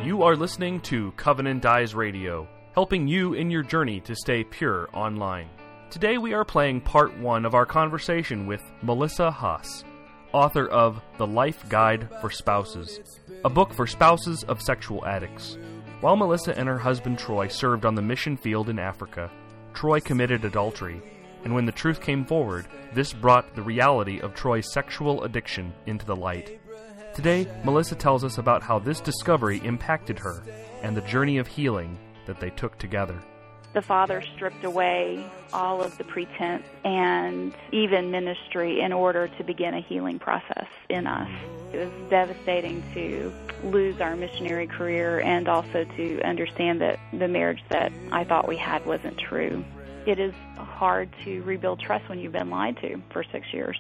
You are listening to Covenant Eyes Radio, helping you in your journey to stay pure online. Today we are playing part 1 of our conversation with Melissa Haas, author of The Life Guide for Spouses, a book for spouses of sexual addicts. While Melissa and her husband Troy served on the mission field in Africa, Troy committed adultery, and when the truth came forward, this brought the reality of Troy's sexual addiction into the light. Today, Melissa tells us about how this discovery impacted her and the journey of healing that they took together. The Father stripped away all of the pretense and even ministry in order to begin a healing process in us. It was devastating to lose our missionary career and also to understand that the marriage that I thought we had wasn't true. It is hard to rebuild trust when you've been lied to for 6 years.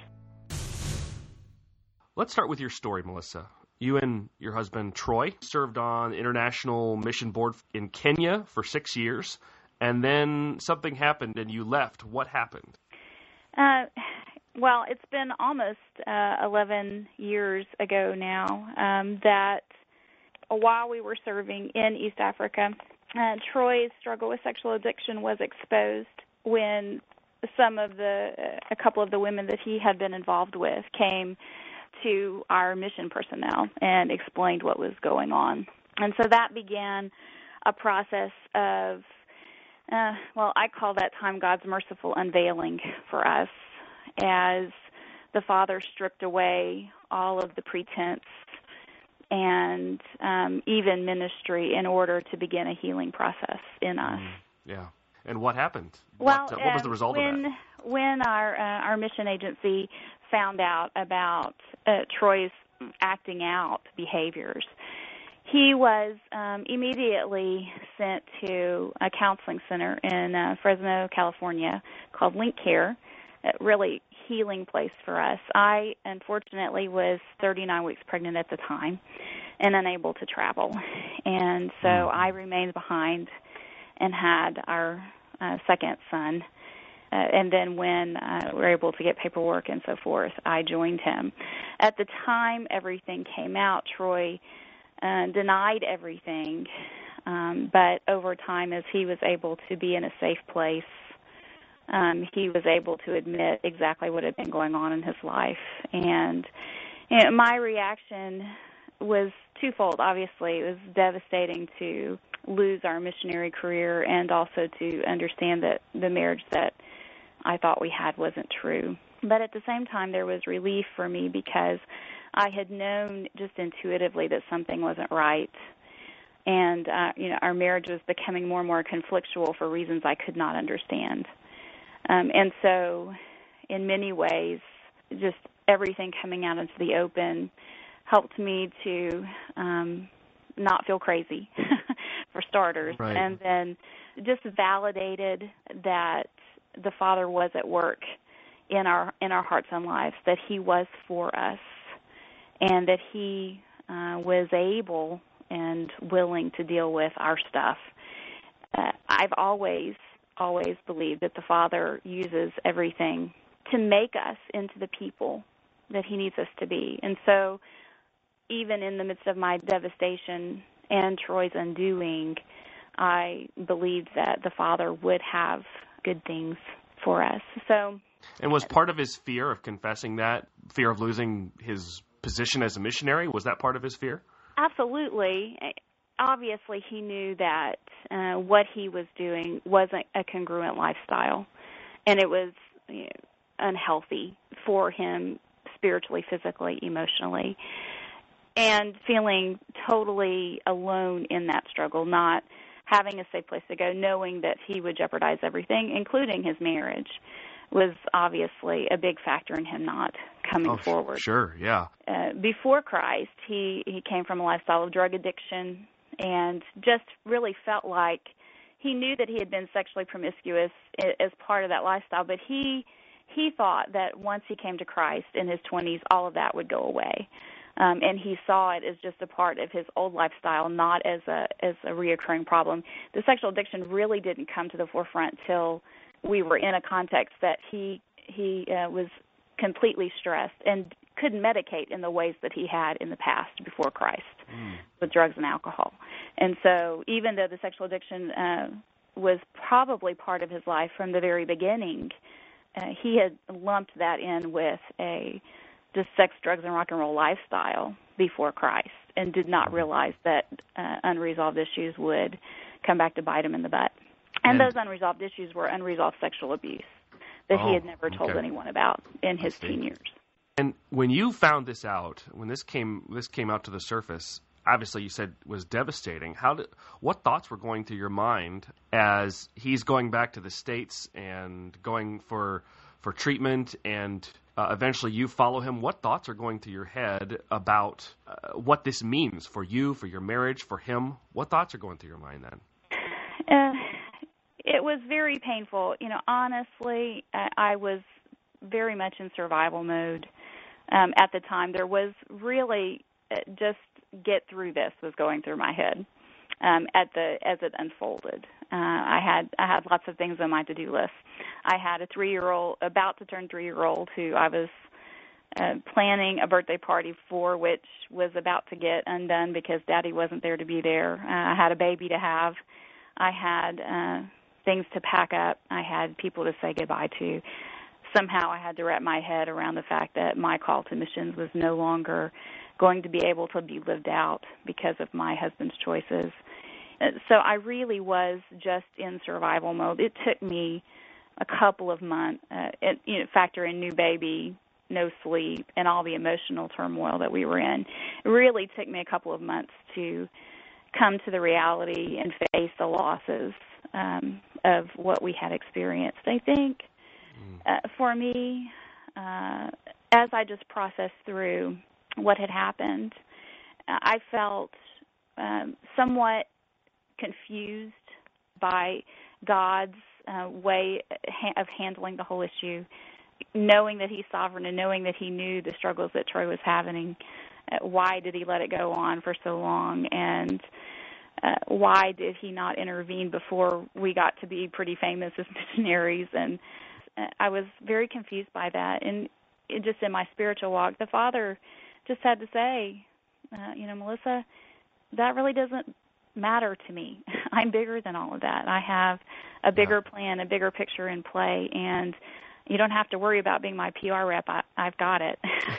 Let's start with your story, Melissa. You and your husband, Troy, served on the International Mission Board in Kenya for 6 years, and then something happened and you left. What happened? Well, it's been almost 11 years ago now that while we were serving in East Africa, Troy's struggle with sexual addiction was exposed when a couple of the women that he had been involved with came to our mission personnel and explained what was going on. And so that began a process of, I call that time God's merciful unveiling for us as the Father stripped away all of the pretense and even ministry in order to begin a healing process in us. Yeah. And what happened? Well, what was the result of that? When our mission agency found out about Troy's acting out behaviors, he was immediately sent to a counseling center in Fresno, California called Link Care, a really healing place for us. I, unfortunately, was 39 weeks pregnant at the time and unable to travel. And so I remained behind and had our second son. And then when we were able to get paperwork and so forth, I joined him. At the time everything came out, Troy denied everything. But over time, as he was able to be in a safe place, he was able to admit exactly what had been going on in his life. And my reaction was twofold, obviously. It was devastating to lose our missionary career and also to understand that the marriage that I thought we had wasn't true. But at the same time, there was relief for me because I had known just intuitively that something wasn't right. And, our marriage was becoming more and more conflictual for reasons I could not understand. And so in many ways, just everything coming out into the open helped me to not feel crazy, for starters. Right. And then just validated that the Father was at work in our hearts and lives, that He was for us, and that He was able and willing to deal with our stuff. I've always believed that the Father uses everything to make us into the people that He needs us to be. And so even in the midst of my devastation and Troy's undoing, I believed that the Father would have good things for us. And was part of his fear of confessing that, fear of losing his position as a missionary, was that part of his fear? Absolutely. Obviously, he knew that what he was doing wasn't a congruent lifestyle, and it was unhealthy for him spiritually, physically, emotionally, and feeling totally alone in that struggle, not having a safe place to go, knowing that he would jeopardize everything, including his marriage, was obviously a big factor in him not coming forward. Sure, yeah. Before Christ, he came from a lifestyle of drug addiction and just really felt like he knew that he had been sexually promiscuous as part of that lifestyle, but he thought that once he came to Christ in his 20s, all of that would go away. And he saw it as just a part of his old lifestyle, not as a reoccurring problem. The sexual addiction really didn't come to the forefront till we were in a context that he was completely stressed and couldn't medicate in the ways that he had in the past before Christ with drugs and alcohol. And so even though the sexual addiction was probably part of his life from the very beginning, he had lumped that in with a just sex, drugs, and rock and roll lifestyle before Christ, and did not realize that unresolved issues would come back to bite him in the butt. And those unresolved issues were unresolved sexual abuse that he had never told anyone about in his teen years. And when you found this out, when this came out to the surface, obviously you said it was devastating. What thoughts were going through your mind as he's going back to the States and going for treatment, and eventually you follow him? What thoughts are going through your head about what this means for you, for your marriage, for him? What thoughts are going through your mind then? It was very painful. Honestly, I was very much in survival mode at the time. There was really just get through this was going through my head as it unfolded. I had lots of things on my to-do list. I had a 3-year-old, about to turn 3-year-old, who I was planning a birthday party for, which was about to get undone because Daddy wasn't there to be there. I had a baby to have. I had things to pack up. I had people to say goodbye to. Somehow I had to wrap my head around the fact that my call to missions was no longer going to be able to be lived out because of my husband's choices. So I really was just in survival mode. It took me a couple of months, factor in new baby, no sleep, and all the emotional turmoil that we were in. It really took me a couple of months to come to the reality and face the losses of what we had experienced. I think for me, as I just processed through what had happened, I felt somewhat confused by God's way of handling the whole issue, knowing that he's sovereign and knowing that he knew the struggles that Troy was having. Why did he let it go on for so long? And why did he not intervene before we got to be pretty famous as missionaries? And I was very confused by that. And just in my spiritual walk, the Father just had to say, Melissa, that really doesn't matter to me. I'm bigger than all of that. I have a bigger plan, a bigger picture in play, and you don't have to worry about being my PR rep. I've got it.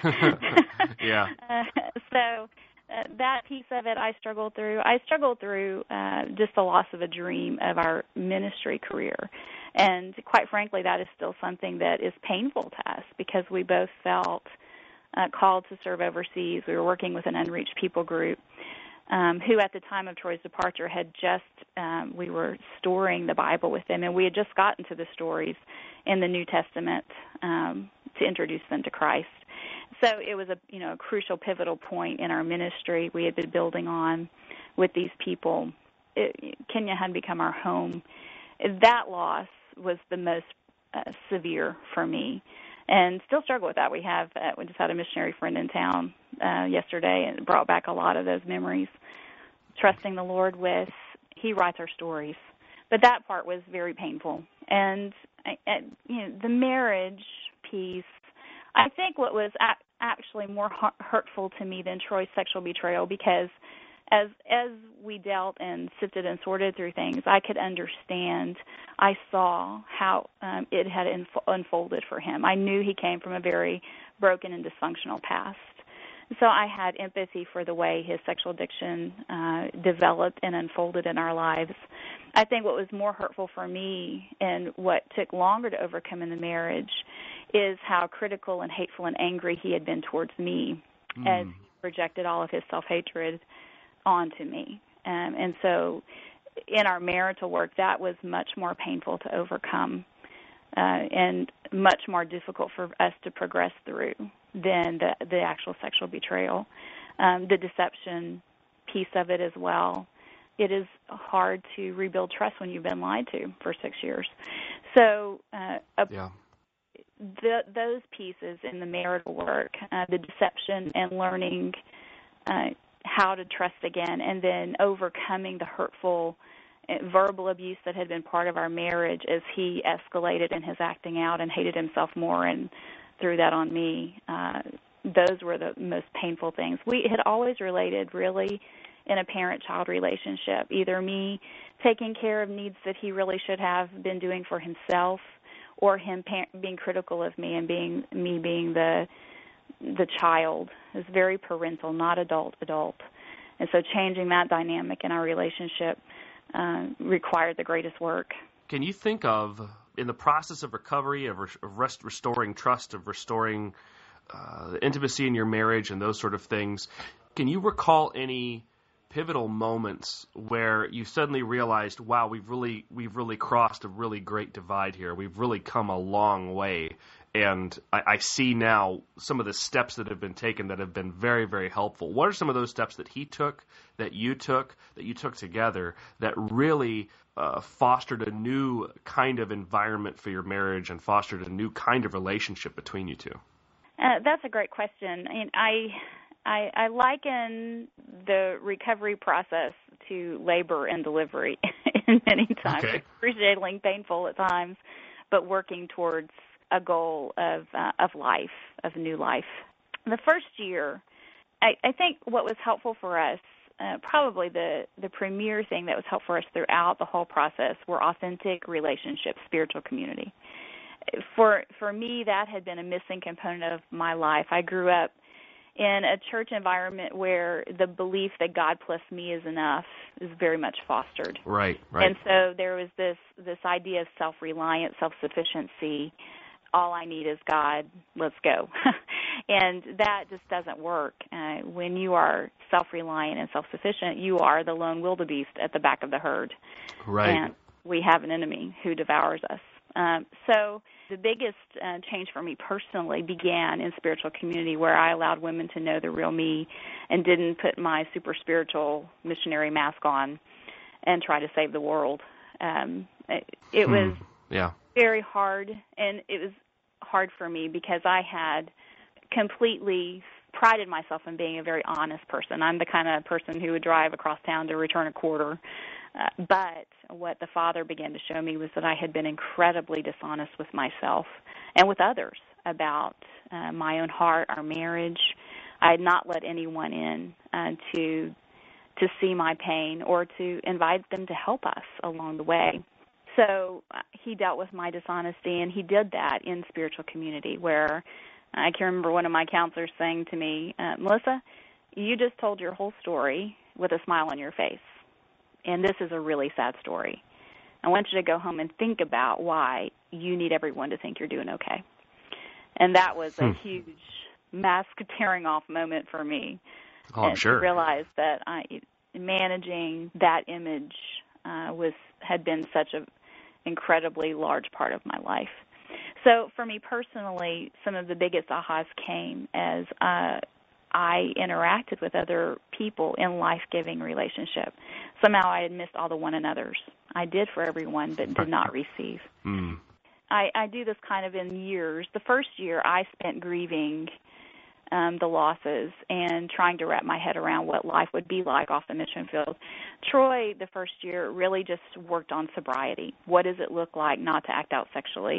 Yeah. So that piece of it I struggled through. I struggled through just the loss of a dream of our ministry career. And quite frankly, that is still something that is painful to us because we both felt called to serve overseas. We were working with an unreached people group who at the time of Troy's departure had we were storing the Bible with them, and we had just gotten to the stories in the New Testament to introduce them to Christ. So it was a crucial, pivotal point in our ministry we had been building on with these people. Kenya had become our home. That loss was the most severe for me, and still struggle with that. We just had a missionary friend in town yesterday, and it brought back a lot of those memories. Trusting the Lord He writes our stories, but that part was very painful. And the marriage piece, I think what was actually more hurtful to me than Troy's sexual betrayal, because as we dealt and sifted and sorted through things, I could understand. I saw how it had unfolded for him. I knew he came from a very broken and dysfunctional past. So I had empathy for the way his sexual addiction developed and unfolded in our lives. I think what was more hurtful for me and what took longer to overcome in the marriage is how critical and hateful and angry he had been towards me as he projected all of his self-hatred onto me. And so in our marital work, that was much more painful to overcome and much more difficult for us to progress through than the actual sexual betrayal. The deception piece of it as well. It is hard to rebuild trust when you've been lied to for 6 years. So those pieces in the marital work, the deception and learning how to trust again, and then overcoming the hurtful verbal abuse that had been part of our marriage as he escalated in his acting out and hated himself more and threw that on me. those were the most painful things. We had always related really in a parent-child relationship, either me taking care of needs that he really should have been doing for himself, or him being critical of me and being the child. Is very parental, not adult. And so changing that dynamic in our relationship required the greatest work. Can you think of, in the process of recovery, of restoring trust, of restoring intimacy in your marriage and those sort of things, can you recall any pivotal moments where you suddenly realized, wow, we've really crossed a really great divide here. We've really come a long way. And I see now some of the steps that have been taken that have been very, very helpful. What are some of those steps that he took, that you took together, that really fostered a new kind of environment for your marriage and fostered a new kind of relationship between you two? That's a great question. And I liken the recovery process to labor and delivery in many times. Okay. Excruciatingly painful at times, but working towards a goal of life, of new life. The first year, I think what was helpful for us, probably the premier thing that was helpful for us throughout the whole process, were authentic relationships, spiritual community. For me, that had been a missing component of my life. I grew up in a church environment where the belief that God plus me is enough is very much fostered. Right. And so there was this idea of self-reliance, self-sufficiency. All I need is God. Let's go. And that just doesn't work. When you are self-reliant and self-sufficient, you are the lone wildebeest at the back of the herd. Right. And we have an enemy who devours us. So the biggest change for me personally began in spiritual community, where I allowed women to know the real me and didn't put my super spiritual missionary mask on and try to save the world. It was very hard, and it was hard for me because I had completely prided myself in being a very honest person. I'm the kind of person who would drive across town to return a quarter. But what the Father began to show me was that I had been incredibly dishonest with myself and with others about my own heart, our marriage. I had not let anyone in to see my pain or to invite them to help us along the way. So he dealt with my dishonesty, and he did that in spiritual community, where I can remember one of my counselors saying to me, Melissa, you just told your whole story with a smile on your face. And this is a really sad story. I want you to go home and think about why you need everyone to think you're doing okay. And that was a huge mask-tearing off moment for me. Oh, I'm sure. To realize that managing that image had been such an incredibly large part of my life. So for me personally, some of the biggest ahas came as I interacted with other people in life-giving relationship. Somehow I had missed all the one another's. I did for everyone, but did not receive. I do this kind of in years. The first year I spent grieving the losses and trying to wrap my head around what life would be like off the mission field. Troy, the first year, really just worked on sobriety. What does it look like not to act out sexually?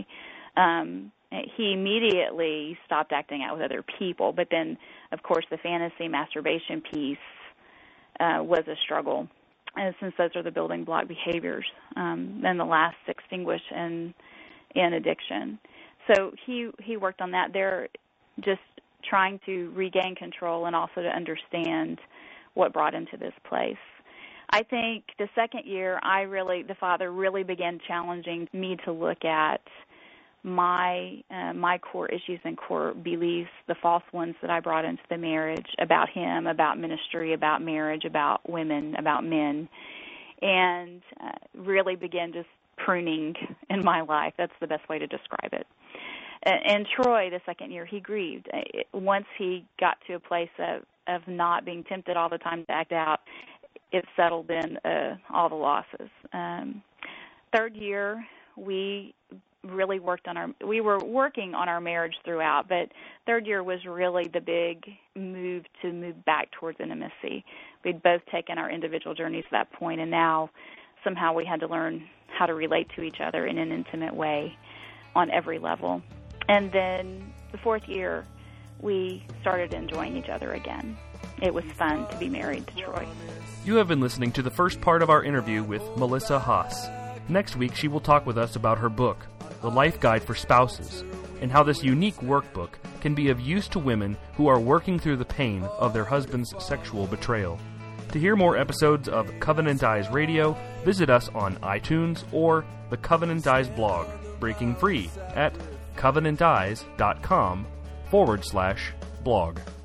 He immediately stopped acting out with other people, but then, of course, the fantasy masturbation piece was a struggle, since those are the building block behaviors. Then the last to extinguish in addiction. So he worked on that. They're just trying to regain control and also to understand what brought him to this place. I think the second year, the Father really began challenging me to look at my core issues and core beliefs, the false ones that I brought into the marriage, about him, about ministry, about marriage, about women, about men, and really began just pruning in my life. That's the best way to describe it. And Troy, the second year, he grieved. Once he got to a place of not being tempted all the time to act out, it settled in all the losses. Third year, we really we were working on our marriage throughout, but third year was really the big move to move back towards intimacy. We'd both taken our individual journeys to that point, and now somehow we had to learn how to relate to each other in an intimate way on every level. And then the fourth year, we started enjoying each other again. It was fun to be married to Troy. You have been listening to the first part of our interview with Melissa Haas. Next week, she will talk with us about her book, The Life Guide for Spouses, and how this unique workbook can be of use to women who are working through the pain of their husband's sexual betrayal. To hear more episodes of Covenant Eyes Radio, visit us on iTunes or the Covenant Eyes blog, breaking free at covenanteyes.com/blog.